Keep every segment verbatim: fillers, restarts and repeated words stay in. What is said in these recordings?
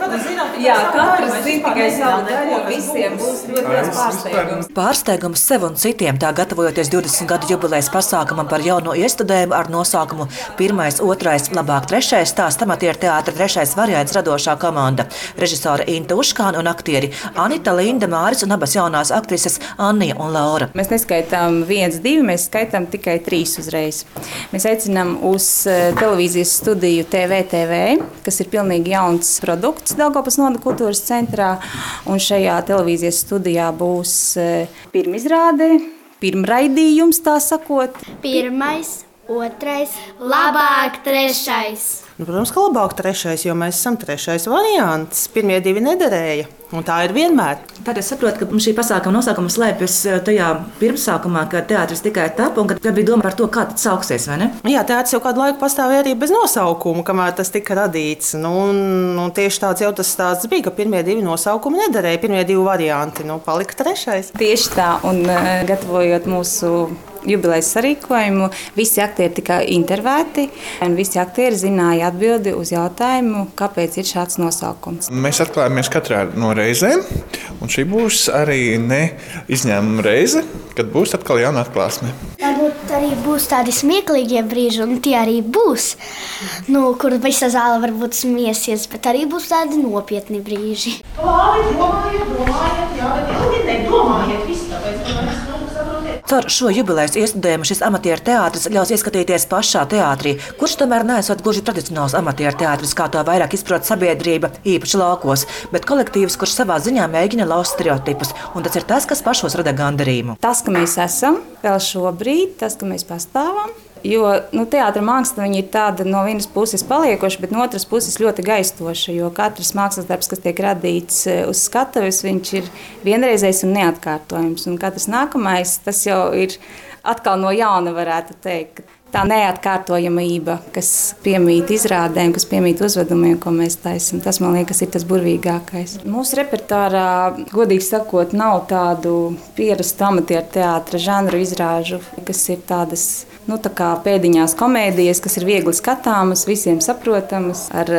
Jā, katrs zina tikai savu daļu, visiem būs ļoti liels pārsteigums. Pārsteigums sev un citiem tā gatavojoties divdesmit gadu jubilejas pasākumam par jauno iestudējumu ar nosaukumu Pirmais, otrais, labāk trešais stāsts amatieru teātra trešais variants radošā komanda. Režisore Inta Uškāne un aktieri Anita, Linda, Māris un abas jaunās aktrises Annija un Laura. Mēs neskaitām viens, divi, mēs skaitām tikai trīs uzreiz. Mēs aicinām uz televīzijas studiju T V T V, kas ir pilnīgi jauns produkts Daugavpils Novada kultūras centrā. Un šajā televīzijas studijā būs pirmizrāde, pirmraidījums, tā sakot. Pirmais, otrais, labāk trešais. Nu, protams, ka labāk trešais, jo mēs esam trešais variants. Pirmie divi nederēja, un tā ir vienmēr. Tad es saprotu, ka šī pasākuma nosaukuma slēpjas tajā pirmsākumā, kad teātris tikai tapa un kad bija doma par to, kā tas sauksies, vai ne? Jā, teātris jau kādu laiku pastāvēja arī bez nosaukuma, kamēr tas tika radīts. Nu, un, un tieši tāds jau tas stāsts bija, ka pirmie divi nosaukumi nederēja, pirmie divi varianti, nu, palika trešais. Tieši tā, un gatavojot mūsu jubilejas sarīkojumu, visi aktieri tika intervēti, un visi aktieri zināja atbildi uz jautājumu, kāpēc ir šāds nosaukums. Mēs atklājāmies katrā no reizēm, un šī būs arī ne izņēmuma reize, kad būs atkal jauna atklāsme. Varbūt arī būs tādi smieklīgie brīži, un tie arī būs, nu, kur visa zāle varbūt smiesies, bet arī būs tādi nopietni brīži. Labi, domājiet, domājiet, jā, bet ilgi nedomājiet, viss tāpēc, ka mēs Caur šo jubilejas iestudējumu šis amatieru teātris ļaus ieskatīties pašā teātrī, kurš tomēr neesot gluži tradicionāls amatieru teātris, kā to vairāk izprot sabiedrība, īpaši laukos, bet kolektīvs, kurš savā ziņā mēģina lauzt stereotipus, un tas ir tas, kas pašos rada gandarījumu. Tas, ka mēs esam vēl šobrīd, tas, ka mēs pastāvam, jo nu, teātra māksla ir tāda no vienas puses paliekoša, bet no otras puses ļoti gaistoša, jo katrs mākslas darbs, kas tiek radīts uz skatuves, viņš ir vienreizējs un neatkārtojams, un katrs nākamais, tas jau ir atkal no jauna, varētu teikt. Tā neatkārtojamība, kas piemīt izrādēm, kas piemīt uzvedumiem, ko mēs taisam, tas, man liekas, ir tas burvīgākais. Mūsu repertuārā, godīgi sakot, nav tādu pierastu amatieru teātra žanru izrāžu, kas ir tādas, nu, tā kā pēdiņās komēdijas, kas ir viegli skatāmas, visiem saprotamas, ar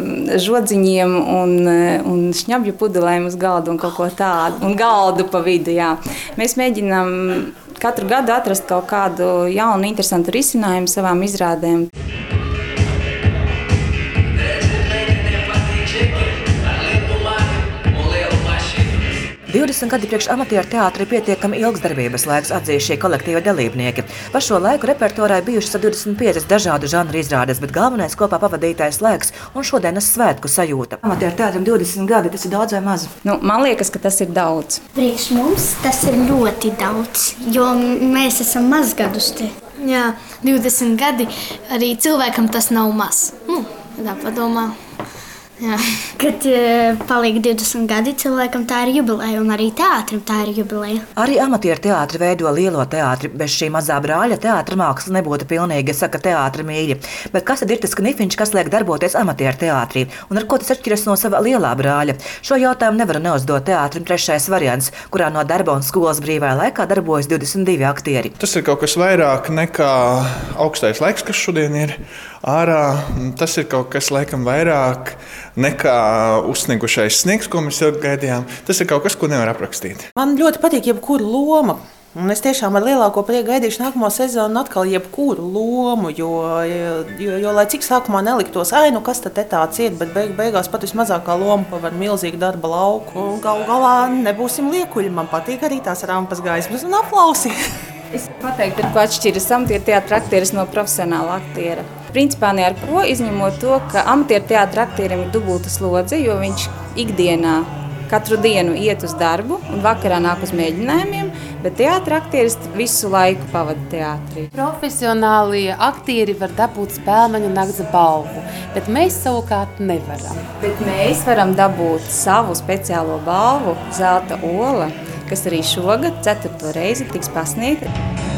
žodziņiem un, un šņabju pudelēm uz galda un kaut ko tādu, un galdu pa vidu, jā. Mēs mēģinām katru gadu atrast kaut kādu jaunu, interesantu risinājumu savām izrādēm. divdesmit gadi priekš amatieru teātra ir pietiekami ilgs darbības laiks, atzīst šie kolektīva dalībnieki. Par šo laiku repertuārā bijušas divdesmit piecas dažādu žanru izrādes, bet galvenais kopā pavadītais laiks un šodienas svētku sajūta. Amatieru teātram divdesmit gadi, tas ir daudz vai maz? Nu, man liekas, ka tas ir daudz. Priekš mums tas ir ļoti daudz, jo mēs esam mazgadus te. Jā, divdesmit gadi arī cilvēkam tas nav maz. Nu, tā padomā. Jā. Kad uh, paliek divdesmit gadi, cilvēkam tā ir jubileja, un arī teātrim tā ir jubileja. Arī amatieru teātri veido lielo teātri. Bez šī mazā brāļa teātra māksla nebūtu pilnīga, saka teātra mīļi. Bet kas tad ir tas knifiņš, kas liek darboties amatieru teātrī? Un ar ko tas atšķiras no sava lielā brāļa? Šo jautājumu nevaru neuzdot teātrim trešais variants, kurā no darba un skolas brīvajā laikā darbojas divdesmit divi aktieri. Tas ir kaut kas vairāk nekā augstais laiks, kas šodien ir ārā. Tas ir kaut kas laikam vairāk nekā uzsniegušais sniegs, ko mēs ilgi gaidījām. Tas ir kaut kas, ko nevar aprakstīt. Man ļoti patīk jebkura loma. Un es tiešām ar lielāko prieku gaidīšu nākamo sezonu atkal jebkuru lomu, jo, jo, jo lai cik sākumā neliktos, ai, nu kas tad te tāds ir, bet beig, beigās pat vismazākā loma paver milzīgu darba lauku. Un galu galā nebūsim liekuļi, man patīk arī tās rampas gaismas un aplausi. Es pateiktu, ka atšķiras amatieru teātra aktieris no profesionāla aktiera. Principā ne ar ko, izņemot to, ka amatieru teātra aktierim ir dubulta slodze, jo viņš ikdienā katru dienu iet uz darbu un vakarā nāk uz mēģinājumiem, bet teātra aktieris visu laiku pavada teātrī. Profesionālie aktieri var dabūt Spēlmaņa nakts balvu, bet mēs savukārt nevaram. Bet mēs varam dabūt savu speciālo balvu Zelta ola, kas arī šogad ceturto reizi tiks pasniegta.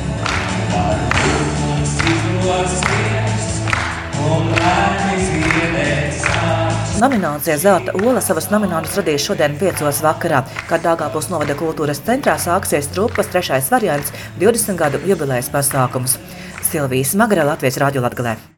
Nominācija Zelta ola savas nominālus radīs šodien piecos vakarā, kad Daugavpils Novada kultūras centrā sāksies trupas trešais variants divdesmit gadu jubilejas pasākums. Silvija Smagra, Latvijas Radio Latgalē.